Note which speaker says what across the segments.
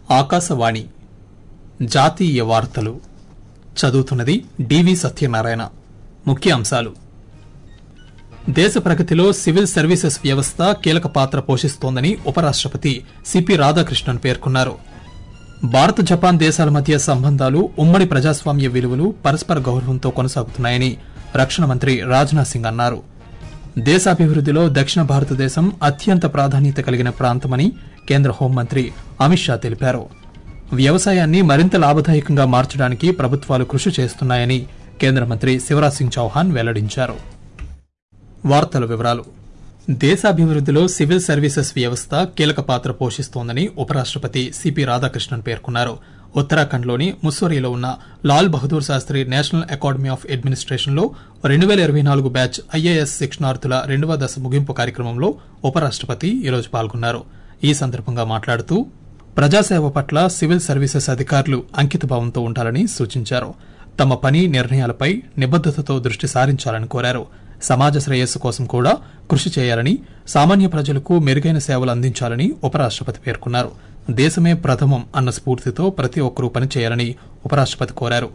Speaker 1: ఆకాశవాణి జాతీయ వార్తలు చదువుతున్నది డివి సత్యనారాయణ. ముఖ్య అంశాలు: దేశ ప్రగతిలో సివిల్ సర్వీసెస్ వ్యవస్థ కీలక పాత్ర పోషిస్తోందని ఉపరాష్టపతి సిపి రాధాకృష్ణన్ పేర్కొన్నారు. భారత్ జపాన్ దేశాల మధ్య సంబంధాలు ఉమ్మడి ప్రజాస్వామ్య విలువలు పరస్పర గౌరవంతో కొనసాగుతున్నాయని రక్షణ మంత్రి రాజ్నాథ్ సింగ్ అన్నారు. దేశాభివృద్దిలో దక్షిణ భారతదేశం అత్యంత ప్రాధాన్యత కలిగిన ప్రాంతమని కేంద్ర హోంమంత్రి అమిత్ షా తెలిపారు. వ్యవసాయాన్ని మరింత లాభదాయకంగా మార్చడానికి ప్రభుత్వాలు కృషి చేస్తున్నాయని కేంద్ర మంత్రి శివరాజ్ సింగ్ చౌహాన్ వెల్లడించారు. వార్తల వివరాలు: దేశాభివృద్దిలో సివిల్ సర్వీసెస్ వ్యవస్థ కీలక పాత్ర పోషిస్తోందని ఉపరాష్టపతి సిపి రాధాకృష్ణన్ పేర్కొన్నారు. ఉత్తరాఖండ్లోని ముస్సోరీలో ఉన్న Lal Bahadur Shastri national academy of అడ్మినిస్టేషన్లో 2024 బ్యాచ్ ఐఏఎస్ శిక్షణార్థుల 2వ దశ ముగింపు కార్యక్రమంలో ఉపరాష్టపతి ఈరోజు పాల్గొన్నారు. ఈ సందర్భంగా మాట్లాడుతూ ప్రజాసేవ పట్ల సివిల్ సర్వీసెస్ అధికారులు అంకితభావంతో ఉండాలని సూచించారు. తమ పని నిర్ణయాలపై నిబద్దతతో దృష్టి సారించాలని కోరారు. సమాజ శ్రేయస్సు కోసం కూడా కృషి చేయాలని, సామాన్య ప్రజలకు మెరుగైన సేవలు అందించాలని ఉపరాష్టపతి పేర్కొన్నారు. దేశమే ప్రథమం అన్న స్ఫూర్తితో ప్రతి ఒక్కరూ పనిచేయాలని ఉపరాష్టపతి కోరారు.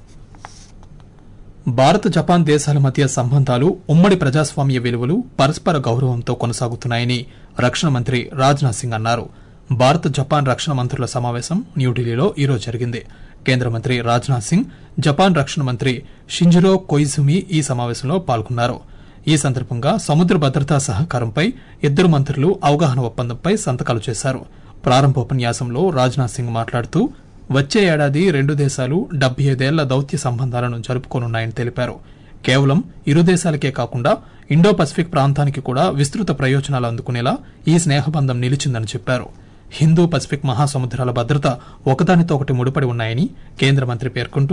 Speaker 1: భారత్ జపాన్ దేశాల మధ్య సంబంధాలు ఉమ్మడి ప్రజాస్వామ్య విలువలు పరస్పర గౌరవంతో కొనసాగుతున్నాయని రక్షణ మంత్రి రాజ్నాథ్ సింగ్ అన్నారు. భారత్ జపాన్ రక్షణ మంత్రుల సమావేశం న్యూఢిల్లీలో ఈరోజు జరిగింది. కేంద్ర మంత్రి రాజ్నాథ్ సింగ్, జపాన్ రక్షణ మంత్రి షింజిరో కొయిజుమి ఈ సమావేశంలో పాల్గొన్నారు. ఈ సందర్భంగా సముద్ర భద్రతా సహకారంపై ఇద్దరు మంత్రులు అవగాహన ఒప్పందంపై సంతకాలు చేశారు. ప్రారంభోపన్యాసంలో రాజ్నాథ్ సింగ్ మాట్లాడుతూ వచ్చే ఏడాది 2 దేశాలు 75 ఏళ్ల దౌత్య సంబంధాలను జరుపుకోనున్నాయని తెలిపారు. కేవలం ఇరు దేశాలకే కాకుండా ఇండో పసిఫిక్ ప్రాంతానికి కూడా విస్తృత ప్రయోజనాలు అందుకునేలా ఈ స్నేహబంధం నిలిచిందని చెప్పారు. హిందూ పసిఫిక్ మహాసముద్రాల భద్రత ఒకదానితో ఒకటి ముడిపడి ఉన్నాయని కేంద్ర మంత్రి పేర్కొంటూ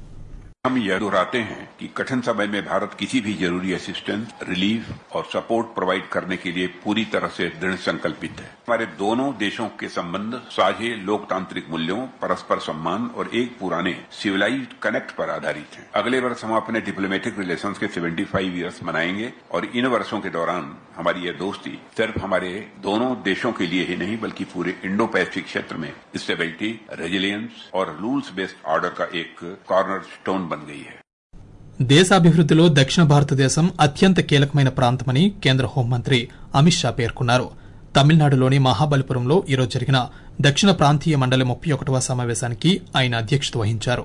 Speaker 2: हम यह दोहराते हैं कि कठिन समय में भारत किसी भी जरूरी असिस्टेंस, रिलीफ और सपोर्ट प्रोवाइड करने के लिए पूरी तरह से दृढ़ संकल्पित है. हमारे दोनों देशों के संबंध साझे लोकतांत्रिक मूल्यों, परस्पर सम्मान और एक पुराने सिविलाइज्ड कनेक्ट पर आधारित हैं. अगले वर्ष हम अपने डिप्लोमेटिक रिलेशंस के 75 ईयर्स मनाएंगे और इन वर्षों के दौरान हमारी यह दोस्ती सिर्फ हमारे दोनों देशों के लिए ही नहीं बल्कि पूरे इंडो पैसिफिक क्षेत्र में स्टेबिलिटी, रेजिलियंस और रूल्स बेस्ड ऑर्डर का एक कॉर्नर स्टोन बन गई है.
Speaker 1: దేశాభివృద్దిలో దక్షిణ భారతదేశం అత్యంత కీలకమైన ప్రాంతమని కేంద్ర హోంమంత్రి అమిత్ షా పేర్కొన్నారు. తమిళనాడులోని మహాబలిపురంలో ఈరోజు జరిగిన దక్షిణ ప్రాంతీయ మండలి 31వ సమావేశానికి ఆయన అధ్యక్షత వహించారు.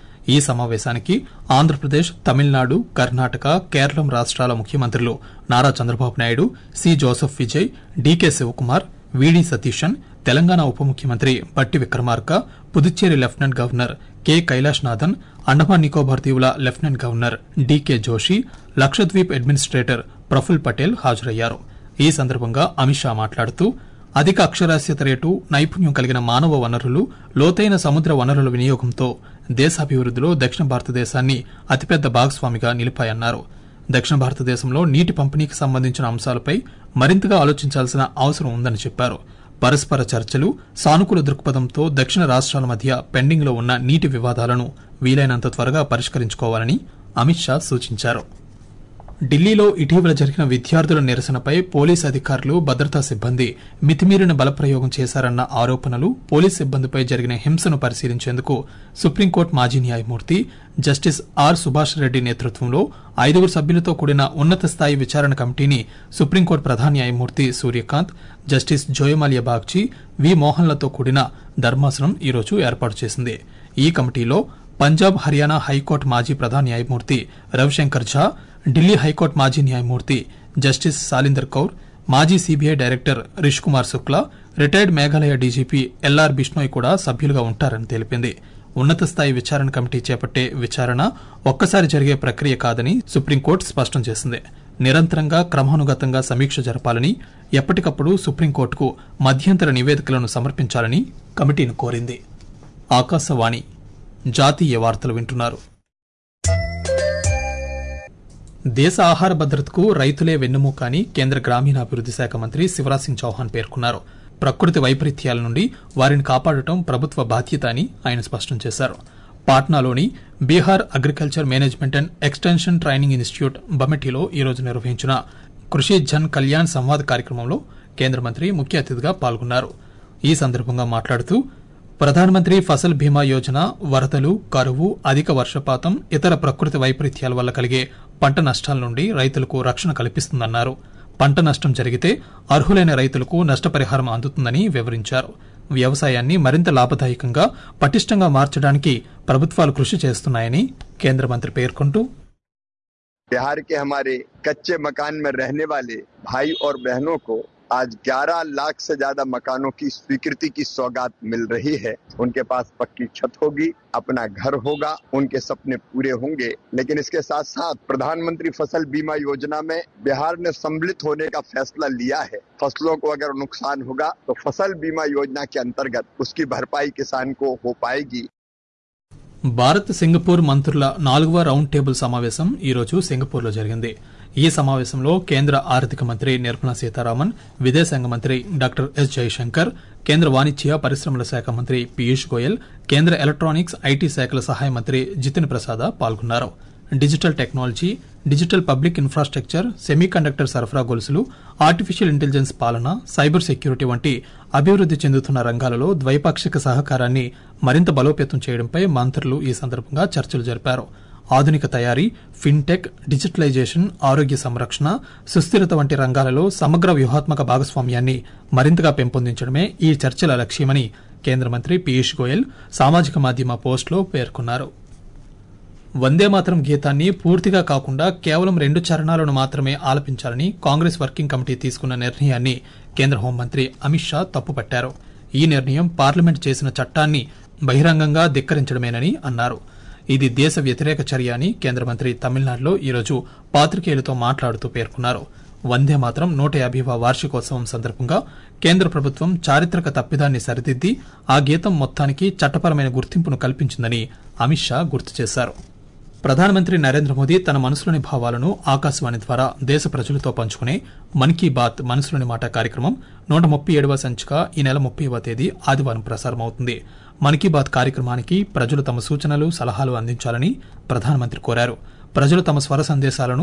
Speaker 1: ఈ సమావేశానికి ఆంధ్రప్రదేశ్, తమిళనాడు, కర్ణాటక, కేరళం రాష్ట్రాల ముఖ్యమంత్రులు Nara Chandrababu Naidu, C Joseph Vijay, DK Shivakumar, VD Satheesan, Telangana ఉప ముఖ్యమంత్రి Bhatti Vikramarka, Puducherry lieutenant governor K Kailashnathan, Andaman Nicobar దీవుల lieutenant governor DK Joshi, Lakshadweep administrator Praful Patel హాజరయ్యారు. ఈ సందర్భంగా అమిత్ షా మాట్లాడుతూ అధిక అక్షరాస్యత రేటు, నైపుణ్యం కలిగిన మానవ వనరులు, లోతైన సముద్ర వనరుల వినియోగంతో దేశాభివృద్దిలో దక్షిణ భారతదేశాన్ని అతిపెద్ద భాగస్వామిగా నిలిపాయన్నారు. దక్షిణ భారతదేశంలో నీటి పంపిణీకి సంబంధించిన అంశాలపై మరింతగా ఆలోచించాల్సిన అవసరం ఉందని చెప్పారు. పరస్పర చర్చలు, సానుకూల దృక్పథంతో దక్షిణ రాష్ట్రాల మధ్య పెండింగ్లో ఉన్న నీటి వివాదాలను వీలైనంత త్వరగా పరిష్కరించుకోవాలని అమిత్ షా సూచించారు. ఢిల్లీలో ఇటీవల జరిగిన విద్యార్థుల నిరసనపై పోలీసు అధికారులు, భద్రతా సిబ్బంది మితిమీరిన బలప్రయోగం చేశారన్న ఆరోపణలు, పోలీసు సిబ్బందిపై జరిగిన హింసను పరిశీలించేందుకు సుప్రీంకోర్టు మాజీ న్యాయమూర్తి జస్టిస్ ఆర్ సుభాష్ రెడ్డి నేతృత్వంలో 5 సభ్యులతో కూడిన ఉన్నత స్థాయి విచారణ కమిటీని సుప్రీంకోర్టు ప్రధాన న్యాయమూర్తి సూర్యకాంత్, జస్టిస్ జోయమాలియా బాగ్చి, వి మోహన్లతో కూడిన ధర్మాసనం ఈరోజు ఏర్పాటు చేసింది. ఈ కమిటీలో పంజాబ్, హర్యానా హైకోర్టు మాజీ ప్రధాన న్యాయమూర్తి రవిశంకర్ ఝా, ఢిల్లీ హైకోర్టు మాజీ న్యాయమూర్తి జస్టిస్ సాలిందర్ కౌర్, మాజీ CBI director Rishi Kumar Shukla, retired Meghalaya DGP LR Bishnoi కూడా సభ్యులుగా ఉంటారని తెలిపింది. ఉన్నత స్థాయి విచారణ కమిటీ చేపట్టే విచారణ ఒక్కసారి జరిగే ప్రక్రియ కాదని సుప్రీంకోర్టు స్పష్టం చేసింది. నిరంతరంగా, క్రమానుగతంగా సమీక్ష జరపాలని, ఎప్పటికప్పుడు సుప్రీంకోర్టుకు మధ్యంతర నివేదికలను సమర్పించాలని కమిటీని కోరింది. ఆకాశవాణి జాతీయ వార్తలు వింటున్నారు. దేశ ఆహార భద్రతకు రైతులే వెన్నెముక అని కేంద్ర గ్రామీణాభివృద్ది శాఖ మంత్రి శివరాజ్ సింగ్ చౌహాన్ పేర్కొన్నారు. ప్రకృతి వైపరీత్యాల నుండి వారిని కాపాడటం ప్రభుత్వ బాధ్యత అని ఆయన స్పష్టం చేశారు. పాట్నాలోని Bihar agriculture management and extension training institute బమెటీలో ఈరోజు నిర్వహించిన కృషి జన్ కళ్యాణ్ సంవాద్ కార్యక్రమంలో కేంద్ర మంత్రి ముఖ్య అతిథిగా పాల్గొన్నారు. ఈ సందర్భంగా మాట్లాడుతూ ప్రధానమంత్రి ఫసల్ బీమా యోజన వరదలు, కరువు, అధిక వర్షపాతం, ఇతర ప్రకృతి వైపరీత్యాల వల్ల కలిగే పంట నష్టాల నుండి రైతులకు రక్షణ కల్పిస్తుందన్నారు. పంట నష్టం జరిగితే అర్హులైన రైతులకు నష్టపరిహారం అందుతుందని వివరించారు. వ్యవసాయాన్ని మరింత లాభదాయకంగా, పటిష్టంగా మార్చడానికి ప్రభుత్వాలు కృషి చేస్తున్నాయని కేంద్ర మంత్రి పేర్కొంటూ,
Speaker 3: बिहार के हमारे कच्चे मकान में रहने वाले भाई और बहनों को आज 11 लाख से ज्यादा मकानों की स्वीकृति की सौगात मिल रही है। उनके पास पक्की छत होगी, अपना घर होगा, उनके सपने पूरे होंगे। लेकिन इसके साथ साथ प्रधानमंत्री फसल बीमा योजना में बिहार ने सम्मिलित होने का फैसला लिया है। फसलों को अगर नुकसान होगा तो फसल बीमा योजना के अंतर्गत उसकी भरपाई किसान को हो पाएगी।
Speaker 1: భారత్ సింగపూర్ మంత్రుల 4వ రౌండ్ టేబుల్ సమావేశం ఈరోజు సింగపూర్లో జరిగింది. ఈ సమావేశంలో కేంద్ర ఆర్థిక మంత్రి నిర్మలా సీతారామన్, విదేశాంగ మంత్రి డాక్టర్ ఎస్ జయశంకర్, కేంద్ర వాణిజ్య పరిశ్రమల శాఖ మంత్రి పీయూష్ గోయల్, కేంద్ర ఎలక్ట్రానిక్స్, ఐటీ శాఖల సహాయ మంత్రి జితిన్ ప్రసాద పాల్గొన్నారు. Digital technology, digital public infrastructure, semiconductor సరఫరా గొలుసులు, ఆర్టిఫిషియల్ ఇంటెలిజెన్స్ పాలన, సైబర్ సెక్యూరిటీ వంటి అభివృద్ది చెందుతున్న రంగాలలో ద్వైపాక్షిక సహకారాన్ని మరింత బలోపేతం చేయడంపై మంత్రులు ఈ సందర్భంగా చర్చలు జరిపారు. ఆధునిక తయారీ, ఫిన్టెక్, డిజిటలైజేషన్, ఆరోగ్య సంరక్షణ, సుస్థిరత వంటి రంగాలలో సమగ్ర వ్యూహాత్మక భాగస్వామ్యాన్ని మరింతగా పెంపొందించడమే ఈ చర్చల లక్ష్యమని కేంద్ర మంత్రి పీయూష్ గోయల్ సామాజిక మాధ్యమ పోస్టులో పేర్కొన్నారు. వందేమాతరం గీతాన్ని పూర్తిగా కాకుండా కేవలం 2 చరణాలను మాత్రమే ఆలపించాలని కాంగ్రెస్ వర్కింగ్ కమిటీ తీసుకున్న నిర్ణయాన్ని కేంద్ర హోంమంత్రి అమిత్ షా తప్పుపట్టారు. ఈ నిర్ణయం పార్లమెంట్ చేసిన చట్టాన్ని బహిరంగంగా ధిక్కరించడమేనని అన్నారు. ఇది దేశ వ్యతిరేక చర్య అని కేంద్ర మంత్రి తమిళనాడులో ఈరోజు పాత్రికేయులతో మాట్లాడుతూ పేర్కొన్నారు. వందేమాతరం 150వ వార్షికోత్సవం సందర్భంగా కేంద్ర ప్రభుత్వం చారిత్రక తప్పిదాన్ని సరిదిద్ది ఆ గీతం మొత్తానికి చట్టపరమైన గుర్తింపును కల్పించిందని అమిత్ షా గుర్తు చేశారు. ప్రధానమంత్రి నరేంద్ర మోదీ తన మనసులోని భావాలను ఆకాశవాణి ద్వారా దేశ ప్రజలతో పంచుకునే మన్ కీ బాత్ మనసులోని మాట కార్యక్రమం 137వ సంచిక ఈ నెల 30వ తేదీ ఆదివారం ప్రసారమవుతుంది. మన్ కీ బాత్ కార్యక్రమానికి ప్రజలు తమ సూచనలు, సలహాలు అందించాలని ప్రధానమంత్రి కోరారు. ప్రజలు తమ స్వర సందేశాలను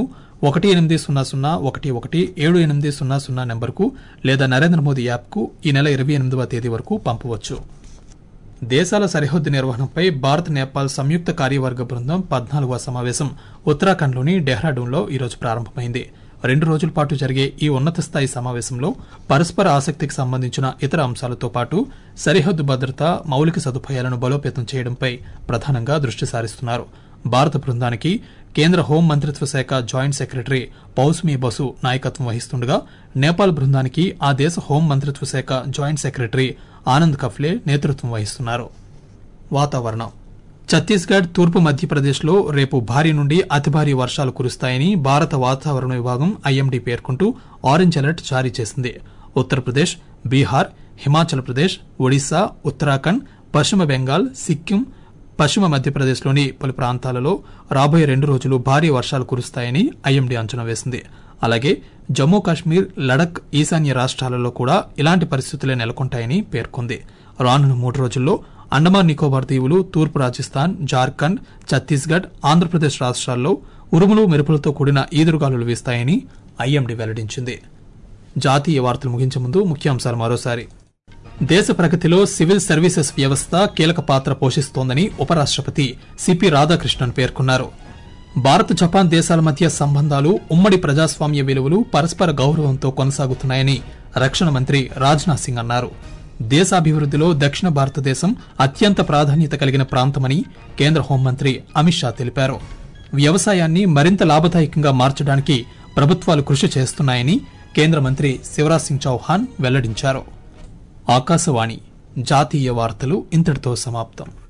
Speaker 1: 1800117800 నెంబర్కు లేదా నరేంద్ర మోదీ యాప్కు ఈ నెల 28వ తేదీ వరకు పంపవచ్చు. దేశాల సరిహద్దు నిర్వహణపై భారత్ నేపాల్ సంయుక్త కార్యవర్గ బృందం 14వ సమావేశం ఉత్తరాఖండ్లోని డెహ్రాడూన్లో ఈరోజు ప్రారంభమైంది. 2 రోజుల పాటు జరిగే ఈ ఉన్నత స్థాయి సమావేశంలో పరస్పర ఆసక్తికి సంబంధించిన ఇతర అంశాలతో పాటు సరిహద్దు భద్రత, మౌలిక సదుపాయాలను బలోపేతం చేయడంపై ప్రధానంగా దృష్టి సారిస్తున్నారు. భారత బృందానికి కేంద్ర హోం మంత్రిత్వ శాఖ జాయింట్ సెక్రటరీ పౌస్మీ బసు నాయకత్వం వహిస్తుండగా, నేపాల్ బృందానికి ఆ దేశ హోం మంత్రిత్వ శాఖ జాయింట్ సెక్రటరీ ఆనంద్ కఫ్లే నేతృత్వం వహిస్తున్నారు. వాతావరణం. ఛత్తీస్గఢ్, తూర్పు మధ్యప్రదేశ్లో రేపు భారీ నుండి అతి భారీ వర్షాలు కురుస్తాయని భారత వాతావరణ విభాగం ఐఎండీ పేర్కొంటూ ఆరెంజ్ అలర్ట్ జారీ చేసింది. ఉత్తరప్రదేశ్, బీహార్, హిమాచల్ ప్రదేశ్, ఒడిశా, ఉత్తరాఖండ్, పశ్చిమ బెంగాల్, సిక్కిం, పశ్చిమ మధ్యప్రదేశ్లోని పలు ప్రాంతాలలో రాబోయే 2 రోజులు భారీ వర్షాలు కురుస్తాయని ఐఎండీ అంచనా వేసింది. అలాగే జమ్మూ కాశ్మీర్, లడక్, ఈశాన్య రాష్ట్రాలలో కూడా ఇలాంటి పరిస్థితులే నెలకొంటాయని పేర్కొంది. రానున్న 3 రోజుల్లో అండమాన్ నికోబార్ దీవులు, తూర్పు రాజస్థాన్, జార్ఖండ్, ఛత్తీస్గఢ్, ఆంధ్రప్రదేశ్ రాష్ట్రాల్లో ఉరుములు, మెరుపులతో కూడిన ఈదురుగాలులు వీస్తాయని ఐఎండీ వెల్లడించింది. జాతీయ వార్తలు ముగించే ముందు ముఖ్యాంశాలు మరోసారి. దేశ ప్రగతిలో సివిల్ సర్వీసెస్ వ్యవస్థ కీలక పాత్ర పోషిస్తోందని ఉపరాష్టపతి సిపి రాధాకృష్ణన్ పేర్కొన్నారు. భారత్, జపాన్ దేశాల మధ్య సంబంధాలు ఉమ్మడి ప్రజాస్వామ్య విలువలు, పరస్పర గౌరవంతో కొనసాగుతున్నాయని రక్షణ మంత్రి రాజ్నాథ్ సింగ్ అన్నారు. దేశాభివృద్దిలో దక్షిణ భారతదేశం అత్యంత ప్రాధాన్యత కలిగిన ప్రాంతమని కేంద్ర హోంమంత్రి అమిత్ షా తెలిపారు. వ్యవసాయాన్ని మరింత లాభదాయకంగా మార్చడానికి ప్రభుత్వాలు కృషి చేస్తున్నాయని కేంద్ర మంత్రి శివరాజ్ సింగ్ చౌహాన్ వెల్లడించారు. ఆకాశవాణి జాతీయ వార్తలు ఇంతటితో సమాప్తం.